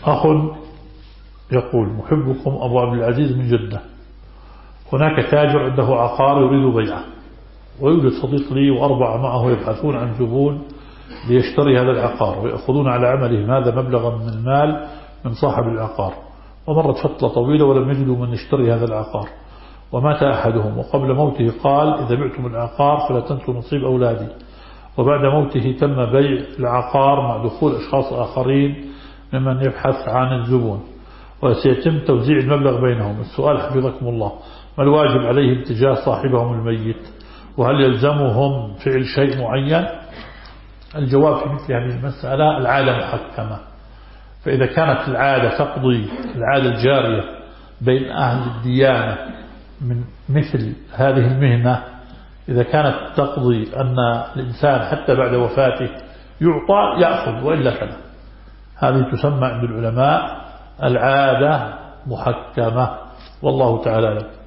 أخ يقول: محبكم أبو عبد العزيز من جدة. هناك تاجر عنده عقار يريد بيعه، ويوجد صديق لي وأربعة معه يبحثون عن زبون ليشتري هذا العقار، ويأخذون على عملهم هذا مبلغا من المال من صاحب العقار، ومرت فترة طويلة ولم يجدوا من يشتري هذا العقار، ومات أحدهم وقبل موته قال: إذا بعتم العقار فلا تنسوا نصيب أولادي. وبعد موته تم بيع العقار مع دخول أشخاص آخرين ممن يبحث عن الزبون، وسيتم توزيع المبلغ بينهم. السؤال حفظكم الله: ما الواجب عليهم تجاه صاحبهم الميت؟ وهل يلزمهم فعل شيء معين؟ الجواب في مثل هذه المسألة: العادة محكمة. فإذا كانت العادة تقضي، العادة الجارية بين أهل الديانة من مثل هذه المهنة، إذا كانت تقضي أن الإنسان حتى بعد وفاته يعطى يأخذ وإلا فلا، هذه تسمى عند العلماء العادة محكمة، والله تعالى أعلم.